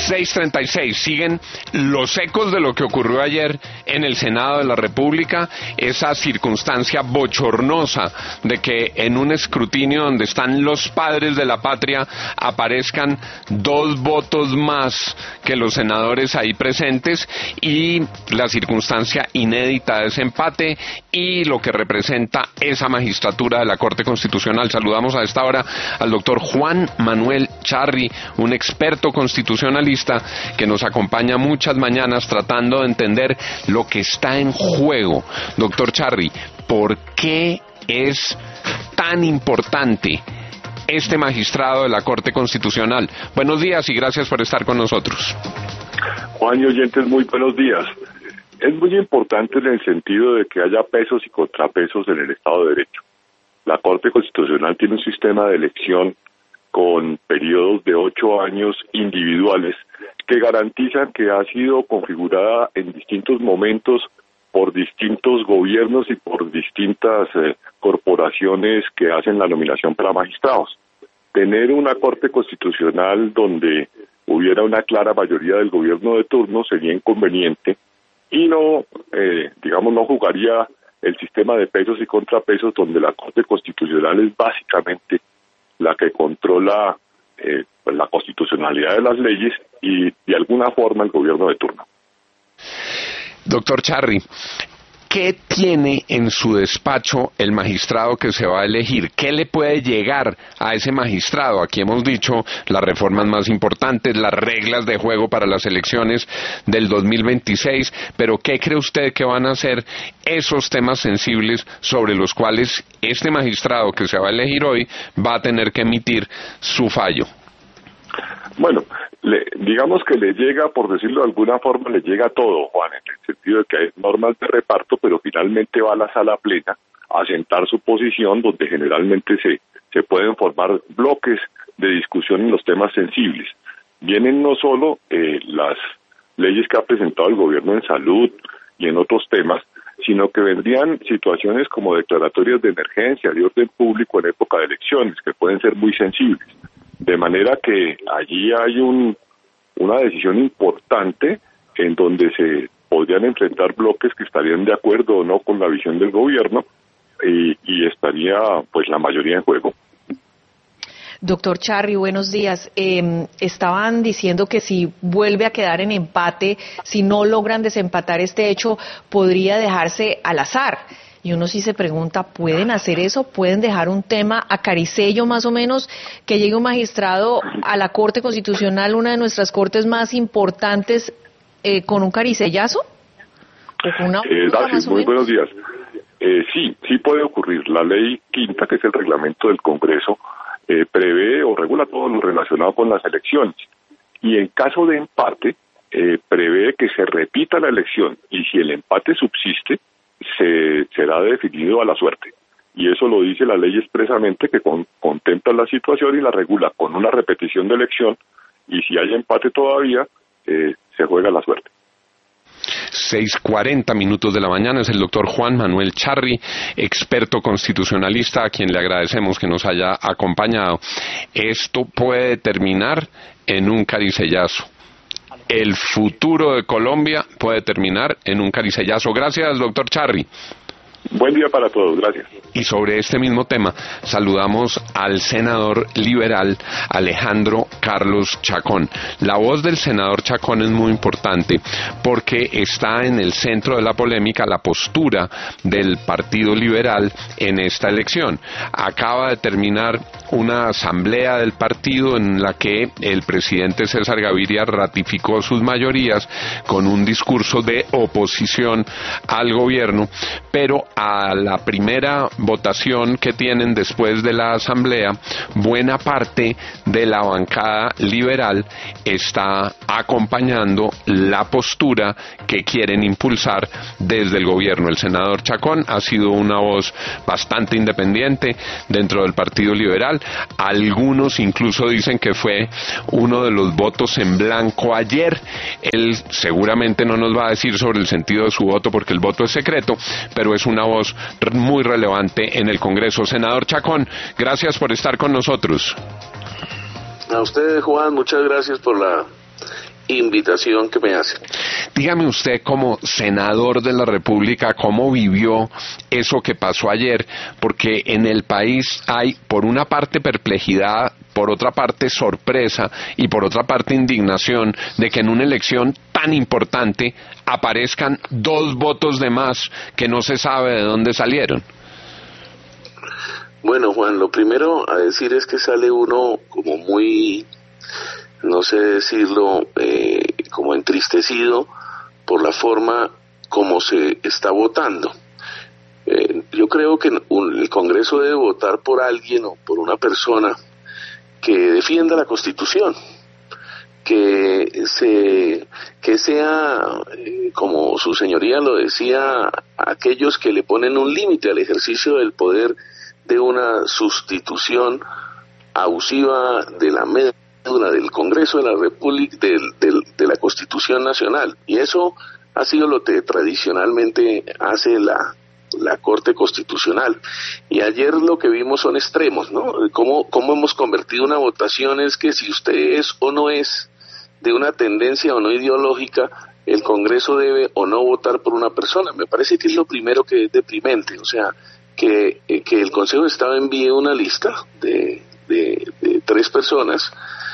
6:36. Siguen los ecos de lo que ocurrió ayer en el Senado de la República, esa circunstancia bochornosa de que en un escrutinio donde están los padres de la patria aparezcan 2 votos más que los senadores ahí presentes, y la circunstancia inédita de ese empate y lo que representa esa magistratura de la Corte Constitucional. Saludamos a esta hora al doctor Juan Manuel Charri, un experto constitucionalista que nos acompaña muchas mañanas tratando de entender lo que está en juego. Doctor Charri, ¿por qué es tan importante este magistrado de la Corte Constitucional? Buenos días y gracias por estar con nosotros. Juan y oyentes, muy buenos días. Es muy importante en el sentido de que haya pesos y contrapesos en el Estado de Derecho. La Corte Constitucional tiene un sistema de elección con periodos de 8 años individuales que garantizan que ha sido configurada en distintos momentos por distintos gobiernos y por distintas corporaciones que hacen la nominación para magistrados. Tener una Corte Constitucional donde hubiera una clara mayoría del gobierno de turno sería inconveniente y no jugaría el sistema de pesos y contrapesos, donde la Corte Constitucional es básicamente la que controla la constitucionalidad de las leyes y de alguna forma el gobierno de turno. Doctor Charri, ¿qué tiene en su despacho el magistrado que se va a elegir? ¿Qué le puede llegar a ese magistrado? Aquí hemos dicho las reformas más importantes, las reglas de juego para las elecciones del 2026, pero ¿qué cree usted que van a ser esos temas sensibles sobre los cuales este magistrado que se va a elegir hoy va a tener que emitir su fallo? Bueno, digamos que le llega, por decirlo de alguna forma, le llega todo, Juan, en el sentido de que hay normas de reparto, pero finalmente va a la sala plena a sentar su posición, donde generalmente se pueden formar bloques de discusión en los temas sensibles. Vienen no solo las leyes que ha presentado el gobierno en salud y en otros temas, sino que vendrían situaciones como declaratorias de emergencia, de orden público en época de elecciones, que pueden ser muy sensibles. De manera que allí hay una decisión importante en donde se podrían enfrentar bloques que estarían de acuerdo o no con la visión del gobierno y estaría pues la mayoría en juego. Doctor Charri, buenos días. Estaban diciendo que si vuelve a quedar en empate, si no logran desempatar este hecho, podría dejarse al azar. Y uno sí se pregunta, ¿pueden hacer eso? ¿Pueden dejar un tema a caricello más o menos? Que llegue un magistrado a la Corte Constitucional, una de nuestras cortes más importantes, con un caricellazo? ¿O con una Dacia, muy buenos días. Sí puede ocurrir. La ley quinta, que es el reglamento del Congreso, prevé o regula todo lo relacionado con las elecciones. Y en caso de empate, prevé que se repita la elección. Y si el empate subsiste, será definido a la suerte. Y eso lo dice la ley expresamente, que contempla la situación y la regula con una repetición de elección, y si hay empate todavía, se juega la suerte. 6:40 de la mañana, es el doctor Juan Manuel Charri, experto constitucionalista, a quien le agradecemos que nos haya acompañado. Esto puede terminar en un caricellazo. El futuro de Colombia puede terminar en un caricellazo. Gracias, doctor Charri. Buen día para todos, gracias. Y sobre este mismo tema, saludamos al senador liberal Alejandro Carlos Chacón. La voz del senador Chacón es muy importante porque está en el centro de la polémica la postura del Partido Liberal en esta elección. Acaba de terminar una asamblea del partido en la que el presidente César Gaviria ratificó sus mayorías con un discurso de oposición al gobierno, pero a la primera votación que tienen después de la asamblea, buena parte de la bancada liberal está acompañando la postura que quieren impulsar desde el gobierno. El senador Chacón ha sido una voz bastante independiente dentro del Partido Liberal. Algunos incluso dicen que fue uno de los votos en blanco ayer. Él seguramente no nos va a decir sobre el sentido de su voto porque el voto es secreto, pero es una voz muy relevante en el Congreso. Senador Chacón, gracias por estar con nosotros. A usted, Juan, muchas gracias por la invitación que me hacen. Dígame usted, como senador de la República, ¿cómo vivió eso que pasó ayer? Porque en el país hay, por una parte, perplejidad, por otra parte, sorpresa, y por otra parte, indignación de que en una elección tan importante aparezcan 2 votos de más que no se sabe de dónde salieron. Bueno, Juan, lo primero a decir es que sale uno como muy, no sé decirlo, como entristecido por la forma como se está votando. Yo creo que el Congreso debe votar por alguien o por una persona que defienda la Constitución, que sea, como su señoría lo decía, aquellos que le ponen un límite al ejercicio del poder de una sustitución abusiva de la médula del Congreso de la República, de la Constitución Nacional. Y eso ha sido lo que tradicionalmente hace la Corte Constitucional. Y ayer lo que vimos son extremos, ¿no? Cómo hemos convertido una votación es que si usted es o no es de una tendencia o no ideológica, el Congreso debe o no votar por una persona. Me parece que es lo primero que es deprimente, o sea, que el Consejo de Estado envíe una lista de 3 personas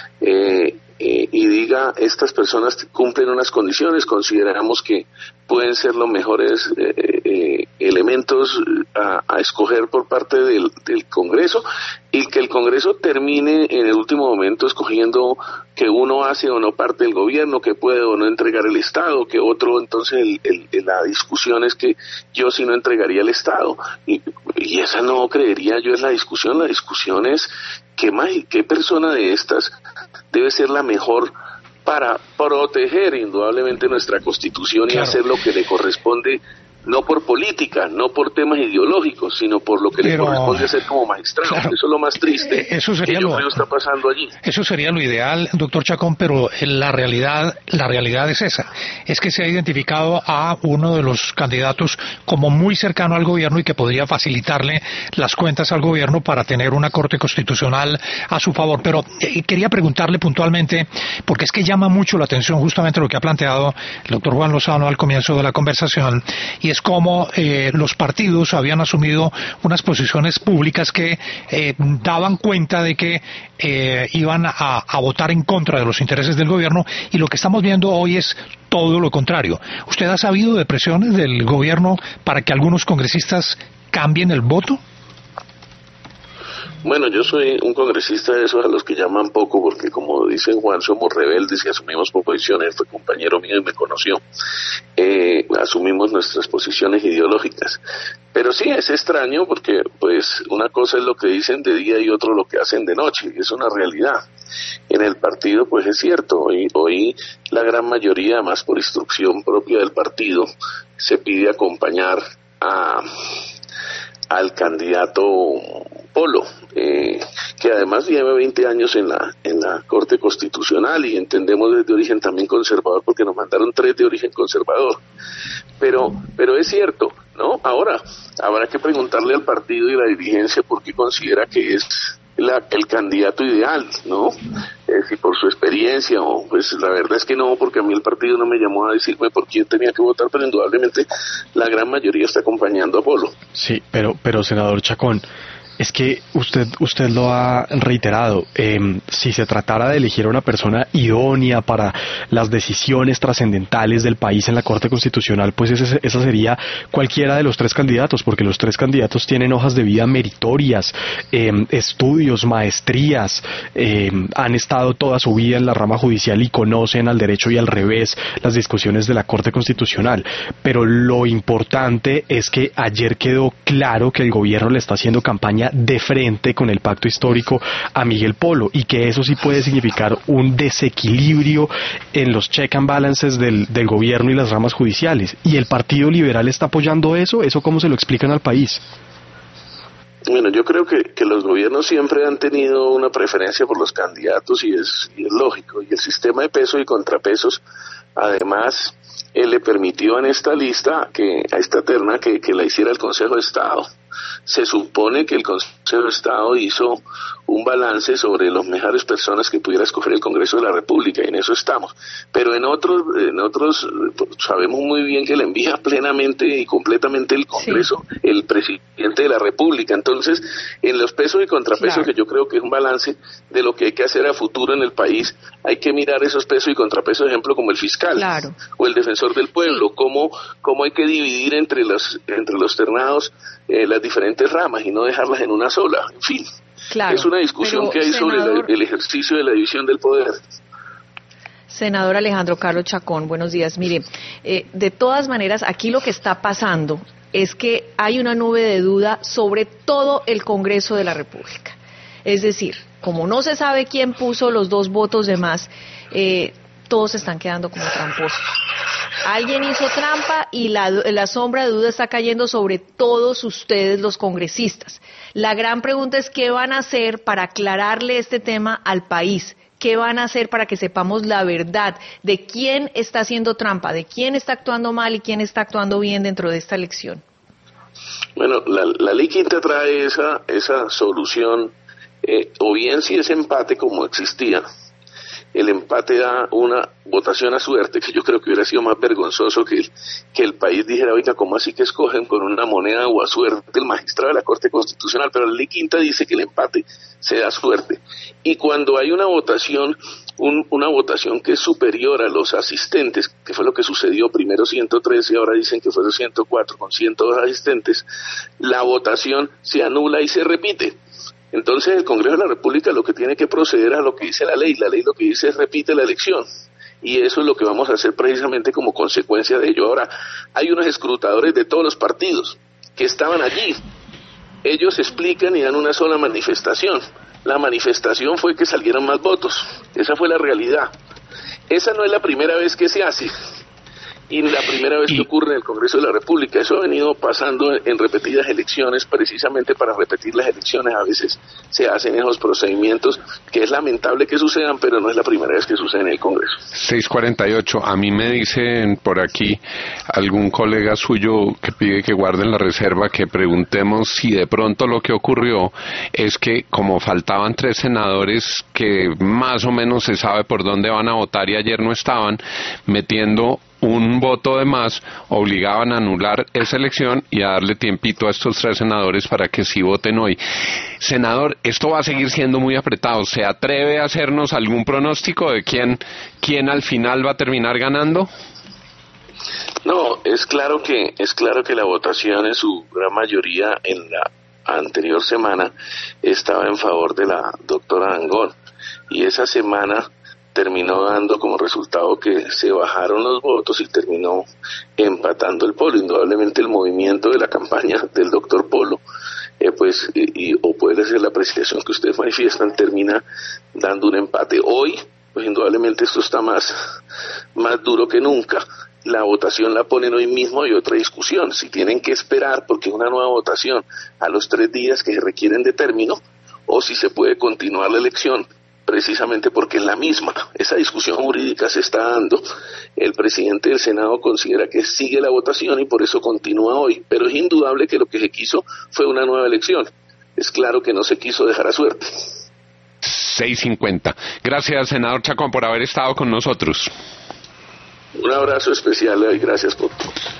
y diga, estas personas cumplen unas condiciones, consideramos que pueden ser los mejores elementos a escoger por parte del Congreso, y que el Congreso termine en el último momento escogiendo que uno hace o no parte del gobierno, que puede o no entregar el Estado, que otro, entonces la discusión es que yo sí no entregaría el Estado, y esa no creería yo es la discusión es qué persona de estas debe ser la mejor para proteger indudablemente nuestra Constitución, claro, y hacer lo que le corresponde, no por política, no por temas ideológicos, sino por lo que le corresponde hacer como magistrado. Claro, eso es lo más triste eso sería que yo creo está pasando allí. Eso sería lo ideal, doctor Chacón, pero la realidad es esa, es que se ha identificado a uno de los candidatos como muy cercano al gobierno y que podría facilitarle las cuentas al gobierno para tener una Corte Constitucional a su favor. Pero quería preguntarle puntualmente, porque es que llama mucho la atención justamente lo que ha planteado el doctor Juan Lozano al comienzo de la conversación, y es como los partidos habían asumido unas posiciones públicas que daban cuenta de que iban a votar en contra de los intereses del gobierno, y lo que estamos viendo hoy es todo lo contrario. ¿Usted ha sabido de presiones del gobierno para que algunos congresistas cambien el voto? Bueno, yo soy un congresista de esos a los que llaman poco, porque como dice Juan, somos rebeldes y asumimos posiciones. Fue compañero mío y me conoció. Asumimos nuestras posiciones ideológicas. Pero sí, es extraño porque pues una cosa es lo que dicen de día y otro lo que hacen de noche. Es una realidad. En el partido pues es cierto, hoy la gran mayoría, además por instrucción propia del partido, se pide acompañar al candidato Polo, que además lleva 20 años en la Corte Constitucional, y entendemos desde origen también conservador, porque nos mandaron 3 de origen conservador. Pero es cierto, ¿no? Ahora, habrá que preguntarle al partido y la dirigencia por qué considera que es el candidato ideal, ¿no? Si por su experiencia, o pues la verdad es que no, porque a mí el partido no me llamó a decirme por quién tenía que votar, pero indudablemente la gran mayoría está acompañando a Polo. Sí, pero senador Chacón, es que usted lo ha reiterado, si se tratara de elegir a una persona idónea para las decisiones trascendentales del país en la Corte Constitucional, pues esa sería cualquiera de los 3 candidatos, porque los 3 candidatos tienen hojas de vida meritorias, estudios, maestrías, han estado toda su vida en la rama judicial y conocen al derecho y al revés las discusiones de la Corte Constitucional. Pero lo importante es que ayer quedó claro que el gobierno le está haciendo campaña de frente con el pacto histórico a Miguel Polo, y que eso sí puede significar un desequilibrio en los check and balances del gobierno y las ramas judiciales, y el Partido Liberal está apoyando eso ¿cómo se lo explican al país? Bueno, yo creo que los gobiernos siempre han tenido una preferencia por los candidatos, y es lógico, y el sistema de pesos y contrapesos además le permitió en esta lista, a esta terna, que la hiciera el Consejo de Estado. se supone que el Consejo de Estado hizo un balance sobre las mejores personas que pudiera escoger el Congreso de la República, y en eso estamos. Pero en otros sabemos muy bien que le envía plenamente y completamente el Congreso, sí, el presidente de la República. Entonces, en los pesos y contrapesos, claro, que yo creo que es un balance de lo que hay que hacer a futuro en el país, hay que mirar esos pesos y contrapesos, ejemplo, como el fiscal, claro, o el defensor del pueblo, sí, cómo hay que dividir entre los ternados las diferentes ramas y no dejarlas en una sola, en fin. Claro, es una discusión que hay, senador, sobre el ejercicio de la división del poder. Senador Alejandro Carlos Chacón, buenos días. Mire, de todas maneras, aquí lo que está pasando es que hay una nube de duda sobre todo el Congreso de la República. Es decir, como no se sabe quién puso los 2 votos de más, todos están quedando como tramposos. Alguien hizo trampa y la sombra de duda está cayendo sobre todos ustedes, los congresistas. La gran pregunta es ¿qué van a hacer para aclararle este tema al país? ¿Qué van a hacer para que sepamos la verdad de quién está haciendo trampa, de quién está actuando mal y quién está actuando bien dentro de esta elección? Bueno, la ley quinta trae esa solución, o bien si es empate como existía. El empate da una votación a suerte, que yo creo que hubiera sido más vergonzoso que el país dijera, oiga, ¿cómo así que escogen con una moneda o a suerte el magistrado de la Corte Constitucional? Pero la ley quinta dice que el empate se da a suerte. Y cuando hay una votación, una votación que es superior a los asistentes, que fue lo que sucedió, primero 113 y ahora dicen que fueron 104 con 102 asistentes, la votación se anula y se repite. Entonces el Congreso de la República lo que tiene que proceder a lo que dice la ley lo que dice es repite la elección, y eso es lo que vamos a hacer precisamente como consecuencia de ello. Ahora, hay unos escrutadores de todos los partidos que estaban allí, ellos explican y dan una sola manifestación, la manifestación fue que salieran más votos, esa fue la realidad, esa no es la primera vez que se hace, y la primera vez que ocurre en el Congreso de la República. Eso ha venido pasando en repetidas elecciones, precisamente para repetir las elecciones a veces se hacen esos procedimientos, que es lamentable que sucedan, pero no es la primera vez que sucede en el Congreso. 6:48, a mí me dicen por aquí algún colega suyo que pide que guarden la reserva, que preguntemos si de pronto lo que ocurrió es que como faltaban 3 senadores que más o menos se sabe por dónde van a votar y ayer no estaban, metiendo un voto de más, obligaban a anular esa elección y a darle tiempito a estos 3 senadores para que sí voten hoy. Senador, esto va a seguir siendo muy apretado. ¿Se atreve a hacernos algún pronóstico de quién al final va a terminar ganando? No, es claro que la votación en su gran mayoría en la anterior semana estaba en favor de la doctora Dangond, y esa semana terminó dando como resultado que se bajaron los votos y terminó empatando el polo. Indudablemente el movimiento de la campaña del doctor Polo, o puede ser la apreciación que ustedes manifiestan, termina dando un empate. Hoy, pues indudablemente esto está más duro que nunca. La votación la ponen hoy mismo y otra discusión, si tienen que esperar porque una nueva votación a los 3 días que se requieren de término, o si se puede continuar la elección, precisamente porque es la misma. Esa discusión jurídica se está dando. El presidente del Senado considera que sigue la votación y por eso continúa hoy, pero es indudable que lo que se quiso fue una nueva elección. Es claro que no se quiso dejar a suerte. 6:50. Gracias, senador Chacón, por haber estado con nosotros. Un abrazo especial y gracias por todo.